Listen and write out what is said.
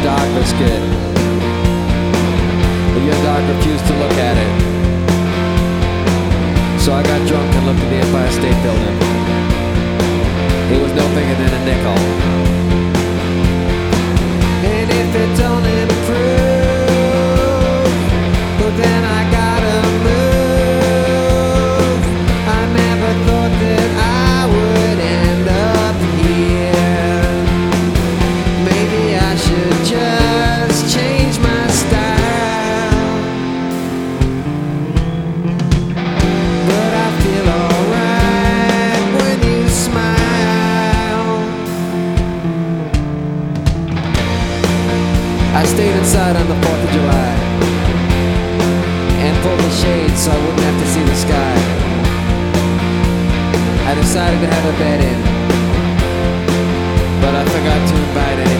dog biscuit, but your dog refused to look at it. So I got drunk and looked at the Empire State Building. It was no bigger than a nickel. And if it don't improve, well then I gotta move. I never thought that I would end up here. Maybe I should just change my style. But I feel alright when you smile. I stayed inside on the 4th of July and pulled the shades so I wouldn't have to see the sky. I decided to have a bed in, but I forgot to invite anyone.